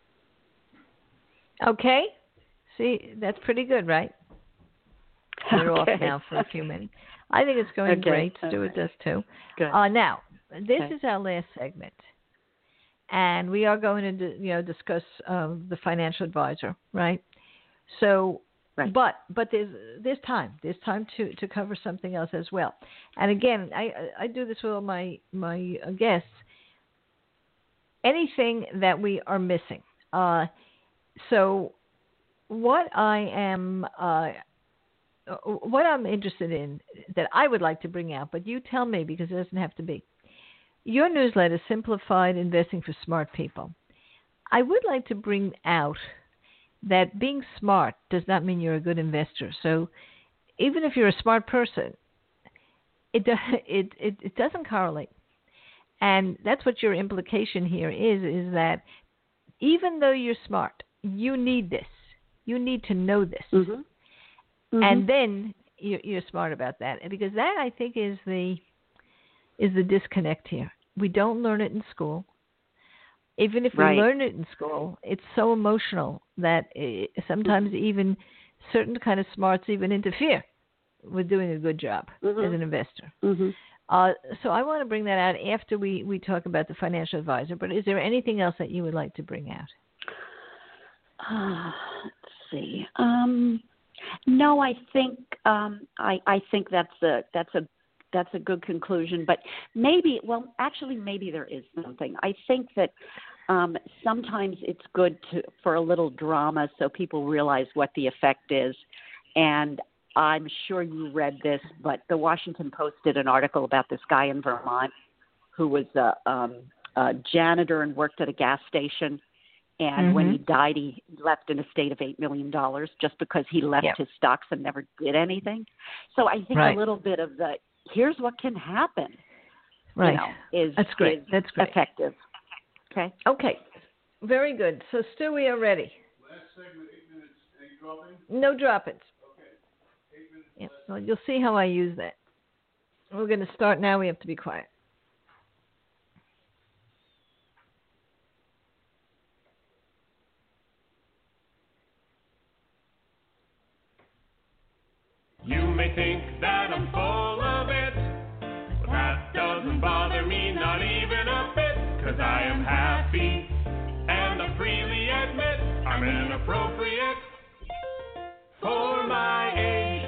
[SPEAKER 2] Okay, see, that's pretty good, right? We're
[SPEAKER 3] Okay.
[SPEAKER 2] off now for a few minutes. I think it's going great. Stuart does too.
[SPEAKER 3] Good.
[SPEAKER 2] Now, this is our last segment, and we are going to discuss the financial advisor, right? So.
[SPEAKER 3] Right.
[SPEAKER 2] But there's time. There's time to cover something else as well. And again, I do this with all my guests. Anything that we are missing. So what I'm interested in that I would like to bring out, but you tell me because it doesn't have to be. Your newsletter, Simplified Investing for Smart People. I would like to bring out that being smart does not mean you're a good investor. So even if you're a smart person, it doesn't correlate. And that's what your implication here is that even though you're smart, you need this. You need to know this. Mm-hmm. Mm-hmm. And then you're smart about that. Because that, I think, is the disconnect here. We don't learn it in school. Even if we learn it in school, it's so emotional that sometimes even certain kind of smarts even interfere with doing a good job as an investor. Mm-hmm. So I want to bring that out after we talk about the financial advisor. But is there anything else that you would like to bring out?
[SPEAKER 3] Let's see. No, I think I think that's a good conclusion. But maybe there is something. I think that sometimes it's good for a little drama so people realize what the effect is. And I'm sure you read this, but the Washington Post did an article about this guy in Vermont who was a janitor and worked at a gas station. And when he died, he left an estate of $8 million just because he left his stocks and never did anything. So I think a little bit of the here's what can happen, is
[SPEAKER 2] That's great. That's great.
[SPEAKER 3] Effective. Okay.
[SPEAKER 2] Okay. Very good. So, Stu, we are ready.
[SPEAKER 5] Last segment, 8 minutes. Any dropping?
[SPEAKER 2] No droppings.
[SPEAKER 5] Okay. 8 minutes.
[SPEAKER 2] Yeah. Well, you'll see how I use that. We're going to start now. We have to be quiet.
[SPEAKER 4] You may think that I'm full of it, but that doesn't bother me not even a bit, 'cause I am happy, and I freely admit I'm inappropriate for my age.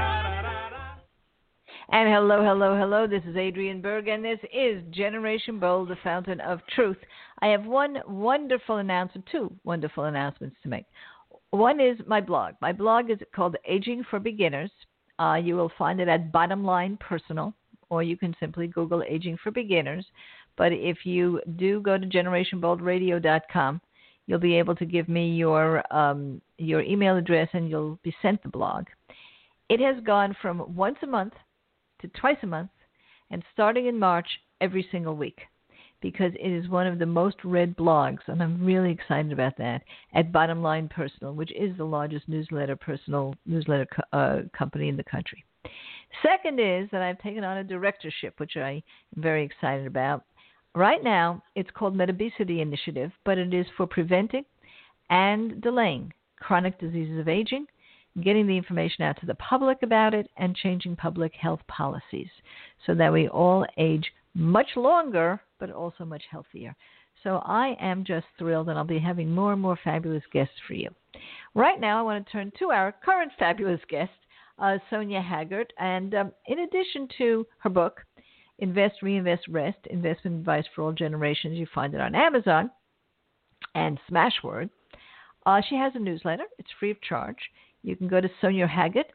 [SPEAKER 2] And hello, hello, hello. This is Adrienne Berg, and this is Generation Bold, the fountain of truth. I have two wonderful announcements to make. One is my blog. My blog is called Aging for Beginners. You will find it at Bottom Line Personal, or you can simply Google Aging for Beginners. But if you do go to GenerationBoldRadio.com, you'll be able to give me your email address, and you'll be sent the blog. It has gone from once a month to twice a month, and starting in March, every single week, because it is one of the most read blogs, and I'm really excited about that, at Bottom Line Personal, which is the largest personal newsletter company in the country. Second is that I've taken on a directorship, which I am very excited about. Right now, it's called Metabesity Initiative, but it is for preventing and delaying chronic diseases of aging, getting the information out to the public about it, and changing public health policies so that we all age much longer, but also much healthier. So I am just thrilled, and I'll be having more and more fabulous guests for you. Right now, I want to turn to our current fabulous guest, Sonia Haggart. And in addition to her book, Invest, Reinvest, Rest, Investment Advice for All Generations, you find it on Amazon and Smashword. She has a newsletter. It's free of charge. You can go to Sonia Haggart,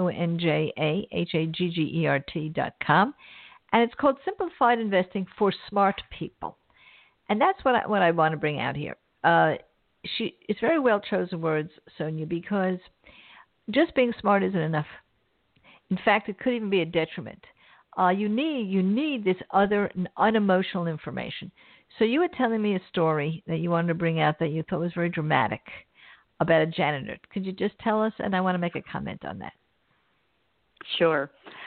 [SPEAKER 2] SonjaHaggert.com. And it's called Simplified Investing for Smart People. And that's what I want to bring out here. It's very well chosen words, Sonia, because just being smart isn't enough. In fact, it could even be a detriment. You need this other unemotional information. So you were telling me a story that you wanted to bring out that you thought was very dramatic about a janitor. Could you just tell us? And I want to make a comment on that.
[SPEAKER 3] Sure.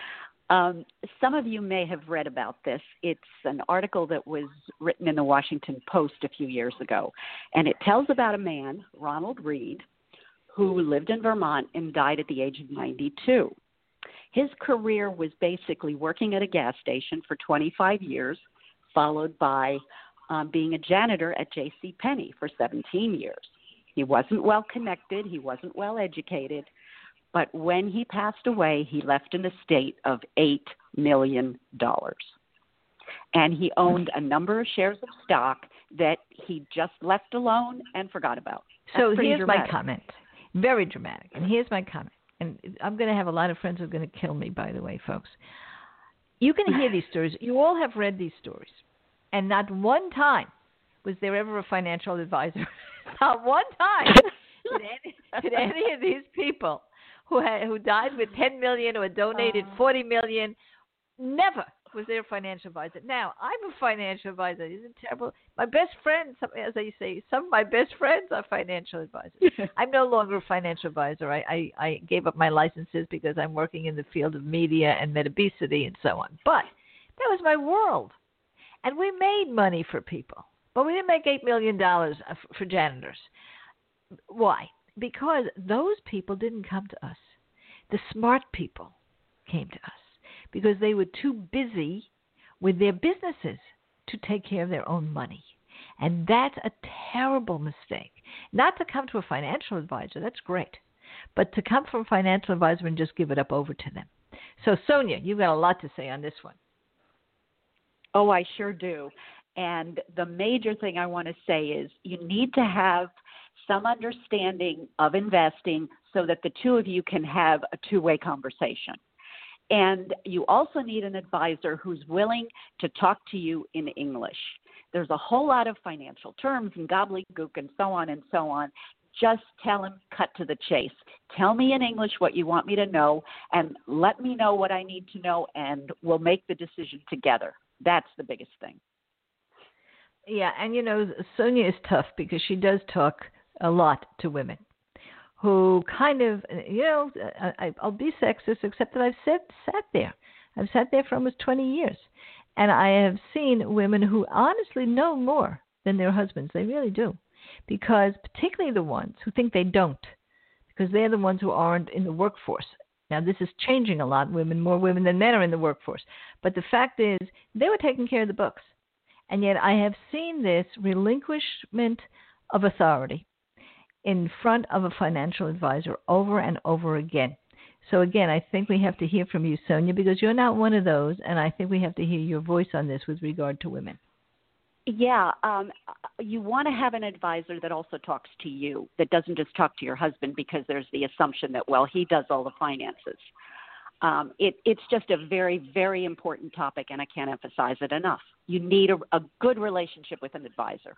[SPEAKER 3] Some of you may have read about this. It's an article that was written in the Washington Post a few years ago, and it tells about a man, Ronald Reed, who lived in Vermont and died at the age of 92. His career was basically working at a gas station for 25 years, followed by being a janitor at JCPenney for 17 years. He wasn't well connected. He wasn't well educated. But when he passed away, he left an estate of $8 million. And he owned a number of shares of stock that he just left alone and forgot about.
[SPEAKER 2] So here's my comment. Very dramatic. And here's my comment. And I'm going to have a lot of friends who are going to kill me, by the way, folks. You can hear these stories. You all have read these stories. And not one time was there ever a financial advisor. Not one time did any of these people who died with $10 million or donated $40 million, never was there a financial advisor. Now, I'm a financial advisor. Isn't it terrible? My best friends, as I say, some of my best friends are financial advisors. I'm no longer a financial advisor. I gave up my licenses because I'm working in the field of media and metabesity and so on. But that was my world. And we made money for people. But we didn't make $8 million for janitors. Why? Because those people didn't come to us. The smart people came to us because they were too busy with their businesses to take care of their own money. And that's a terrible mistake. Not to come to a financial advisor, that's great, but to come from a financial advisor and just give it up over to them. So, Sonia, you've got a lot to say on this one.
[SPEAKER 3] Oh, I sure do. And the major thing I want to say is you need to have some understanding of investing so that the two of you can have a two-way conversation. And you also need an advisor who's willing to talk to you in English, There's a whole lot of financial terms and gobbledygook and so on and so on. Just tell him, cut to the chase. Tell me in English what you want me to know, and let me know what I need to know, and we'll make the decision together. That's the biggest thing.
[SPEAKER 2] Yeah, and Sonia is tough because she does talk a lot to women who kind of, I'll be sexist, except that I've sat there. I've sat there for almost 20 years, and I have seen women who honestly know more than their husbands. They really do. Because particularly the ones who think they don't, because they're the ones who aren't in the workforce. Now, this is changing a lot. More women than men are in the workforce. But the fact is, they were taking care of the books. And yet I have seen this relinquishment of authority in front of a financial advisor over and over again. So, again, I think we have to hear from you, Sonia, because you're not one of those, and I think we have to hear your voice on this with regard to women.
[SPEAKER 3] Yeah, you want to have an advisor that also talks to you, that doesn't just talk to your husband because there's the assumption that, well, he does all the finances. It's just a very, very important topic, and I can't emphasize it enough. You need a good relationship with an advisor.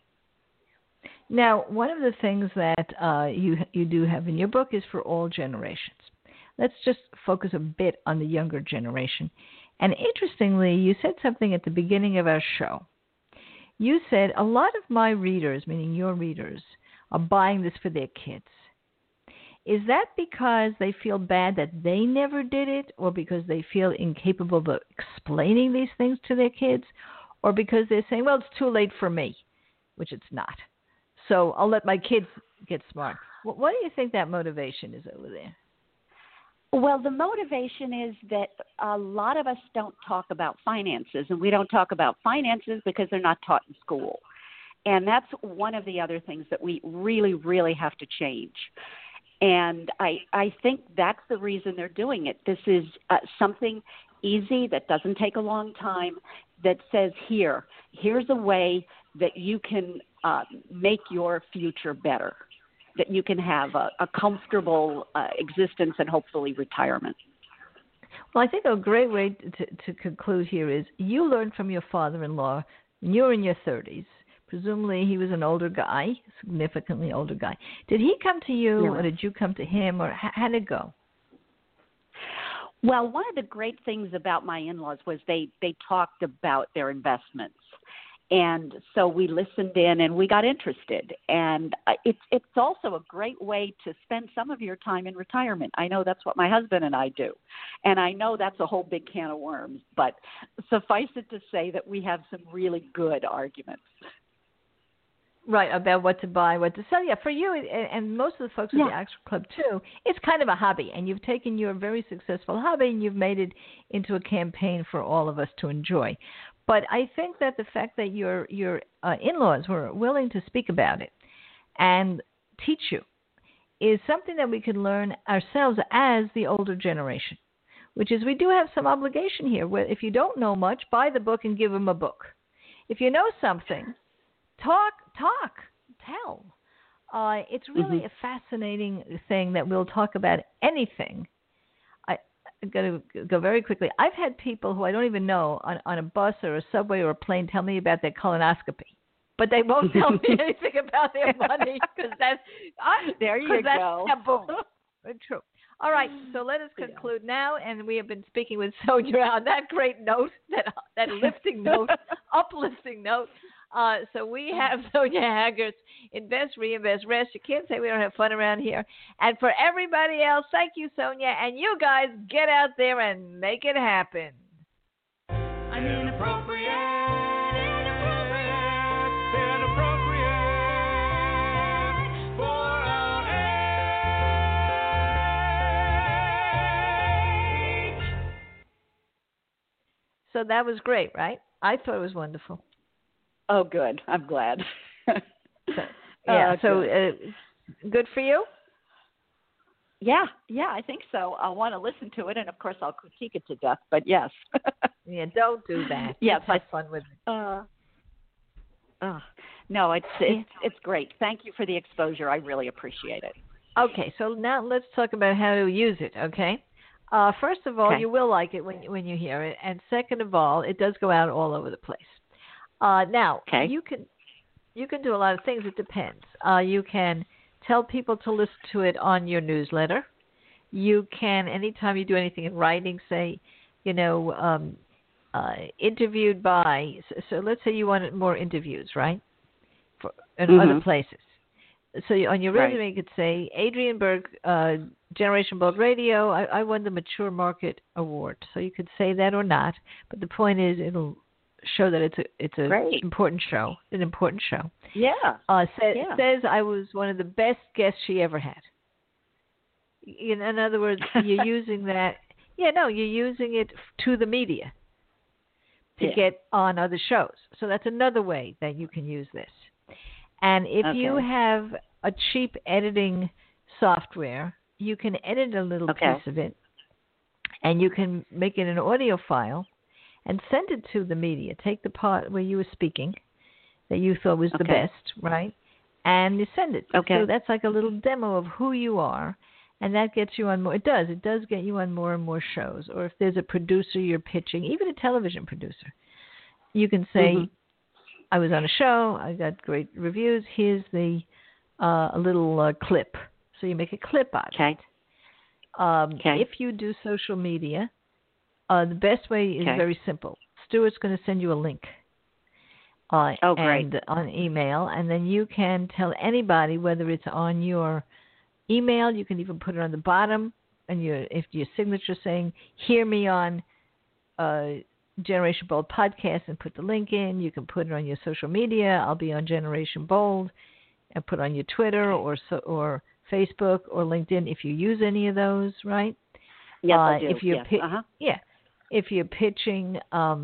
[SPEAKER 2] Now, one of the things that you do have in your book is for all generations. Let's just focus a bit on the younger generation. And interestingly, you said something at the beginning of our show. You said a lot of my readers, meaning your readers, are buying this for their kids. Is that because they feel bad that they never did it, or because they feel incapable of explaining these things to their kids, or because they're saying, well, it's too late for me, which it's not. So I'll let my kids get smart. What do you think that motivation is over there?
[SPEAKER 3] Well, the motivation is that a lot of us don't talk about finances, and we don't talk about finances because they're not taught in school. And that's one of the other things that we really, really have to change. And I think that's the reason they're doing it. This is something easy that doesn't take a long time, that says, here's a way that you can make your future better, that you can have a comfortable existence and hopefully retirement.
[SPEAKER 2] Well, I think a great way to conclude here is you learned from your father-in-law when you were in your 30s. Presumably he was an older guy, significantly older guy. Did he come to you, or did you come to him, or how did it go?
[SPEAKER 3] Well, one of the great things about my in-laws was they talked about their investments. And so we listened in and we got interested. And it's also a great way to spend some of your time in retirement. I know that's what my husband and I do. And I know that's a whole big can of worms. But suffice it to say that we have some really good arguments.
[SPEAKER 2] Right, about what to buy, what to sell. Yeah, for you and most of the folks at the Axe Club too, it's kind of a hobby. And you've taken your very successful hobby and you've made it into a campaign for all of us to enjoy. But I think that the fact that your in-laws were willing to speak about it and teach you is something that we can learn ourselves as the older generation, which is we do have some obligation here. Where if you don't know much, buy the book and give them a book. If you know something, talk, tell. It's really a fascinating thing that we'll talk about anything. I'm going to go very quickly. I've had people who I don't even know on a bus or a subway or a plane tell me about their colonoscopy, but they won't tell me anything about their money because that's taboo. Very true. All right, so let us conclude now, and we have been speaking with Sonia on that great note, that lifting note, uplifting note. So we have Sonia Haggert's Invest, Reinvest, Rest. You can't say we don't have fun around here. And for everybody else, thank you, Sonia. And you guys get out there and make it happen.
[SPEAKER 4] I'm inappropriate for our age.
[SPEAKER 2] So that was great, right? I thought it was wonderful.
[SPEAKER 3] Oh, good. I'm glad.
[SPEAKER 2] Good for you?
[SPEAKER 3] Yeah, I think so. I'll want to listen to it, and of course I'll critique it to death, but yes.
[SPEAKER 2] Yeah, don't do that.
[SPEAKER 3] Yes,
[SPEAKER 2] have fun with it.
[SPEAKER 3] No, it's great. Thank you for the exposure. I really appreciate it.
[SPEAKER 2] Okay, so now let's talk about how to use it, okay? First of all, you will like it when you hear it, and second of all, it does go out all over the place. Now,
[SPEAKER 3] Okay.
[SPEAKER 2] you can do a lot of things. It depends. You can tell people to listen to it on your newsletter. You can, anytime you do anything in writing, say, interviewed by. So let's say you wanted more interviews, right? In other places. So on your resume, you could say, Adrienne Berg, Generation Bold Radio, I won the Mature Market Award. So you could say that or not, but the point is it'll show that it's an important show.
[SPEAKER 3] Yeah.
[SPEAKER 2] Says I was one of the best guests she ever had. In other words, you're using that. Yeah, no, you're using it to the media to get on other shows. So that's another way that you can use this. And if you have a cheap editing software, you can edit a little piece of it, and you can make it an audio file and send it to the media. Take the part where you were speaking that you thought was the best, right? And you send it. So that's like a little demo of who you are, and that gets you on more. It does get you on more and more shows. Or if there's a producer you're pitching, even a television producer, you can say, I was on a show, I got great reviews, here's the a little clip. So you make a clip out of it. If you do social media, the best way is very simple. Stuart's going to send you a link and on email, and then you can tell anybody, whether it's on your email, you can even put it on the bottom, and if your signature saying, hear me on Generation Bold podcast, and put the link in. You can put it on your social media. I'll be on Generation Bold, and put on your Twitter or Facebook or LinkedIn if you use any of those, right?
[SPEAKER 3] Yes, I do.
[SPEAKER 2] If you're if you're pitching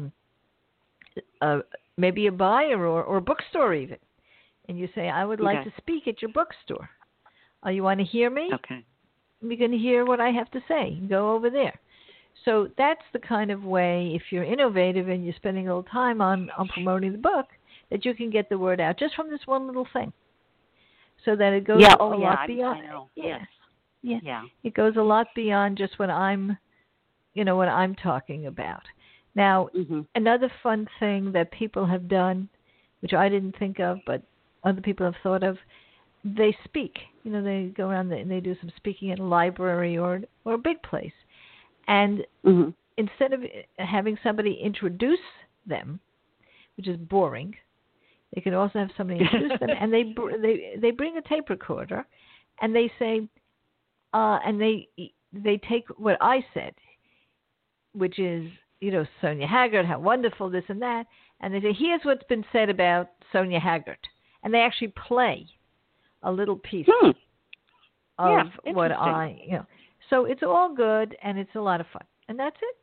[SPEAKER 2] maybe a buyer or a bookstore even, and you say, I would like to speak at your bookstore. You want to hear me?
[SPEAKER 3] Okay.
[SPEAKER 2] You can hear what I have to say. Go over there. So that's the kind of way, if you're innovative and you're spending a little time on promoting the book, that you can get the word out just from this one little thing. So that it goes a lot beyond.
[SPEAKER 3] I know.
[SPEAKER 2] Yeah. It goes a lot beyond just what I'm talking about. Now, another fun thing that people have done, which I didn't think of, but other people have thought of, they speak. They go around and they do some speaking at a library or a big place. And instead of having somebody introduce them, which is boring, they can also have somebody introduce them, and they bring a tape recorder, and they say, and they take what I said, which is, Sonia Haggart, how wonderful this and that, and they say, here's what's been said about Sonia Haggart, and they actually play a little piece of what So it's all good, and it's a lot of fun. And that's it.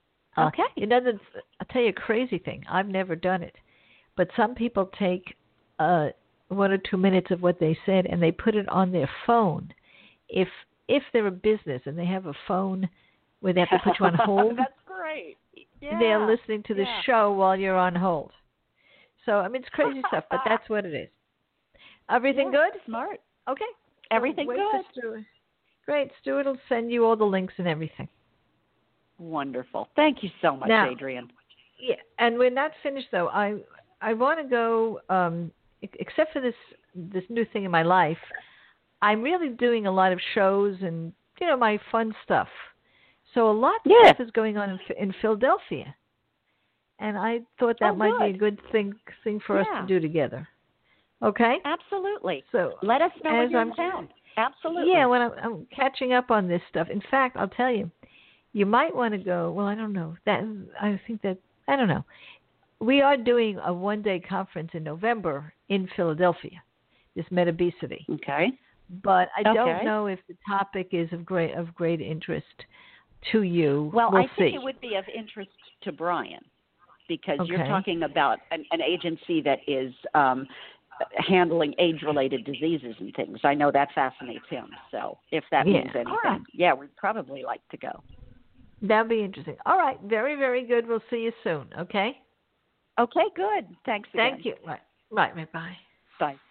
[SPEAKER 2] I'll tell you a crazy thing. I've never done it. But some people take 1 or 2 minutes of what they said, and they put it on their phone. If they're a business and they have a phone where they have to put you on hold.
[SPEAKER 3] That's great. Yeah.
[SPEAKER 2] They're listening to the show while you're on hold. So, it's crazy stuff, but that's what it is. Everything good?
[SPEAKER 3] Smart.
[SPEAKER 2] Okay.
[SPEAKER 3] Everything
[SPEAKER 2] good. Great. Stuart will send you all the links and everything.
[SPEAKER 3] Wonderful. Thank you so much, Adrienne.
[SPEAKER 2] Yeah, and we're not finished, though. I want to go, except for this new thing in my life, I'm really doing a lot of shows and, my fun stuff. So a lot of stuff is going on in Philadelphia. And I thought that might be a good thing for us to do together. Okay?
[SPEAKER 3] Absolutely.
[SPEAKER 2] So
[SPEAKER 3] let us know when you're in town. Absolutely.
[SPEAKER 2] Yeah, when I'm catching up on this stuff. In fact, I'll tell you, you might want to go. Well, I don't know. I don't know. We are doing a one-day conference in November in Philadelphia, this Metabesity.
[SPEAKER 3] Okay.
[SPEAKER 2] But I don't know if the topic is of great interest to you.
[SPEAKER 3] Well,
[SPEAKER 2] we'll
[SPEAKER 3] I think it would be of interest to Brian, because you're talking about an agency that is handling age-related diseases and things. I know that fascinates him. So if that means anything, we'd probably like to go.
[SPEAKER 2] That'd be interesting. All right. Very, very good. We'll see you soon. Okay?
[SPEAKER 3] Okay, good. Thanks again.
[SPEAKER 2] Thank you. Right. Bye.
[SPEAKER 3] Bye.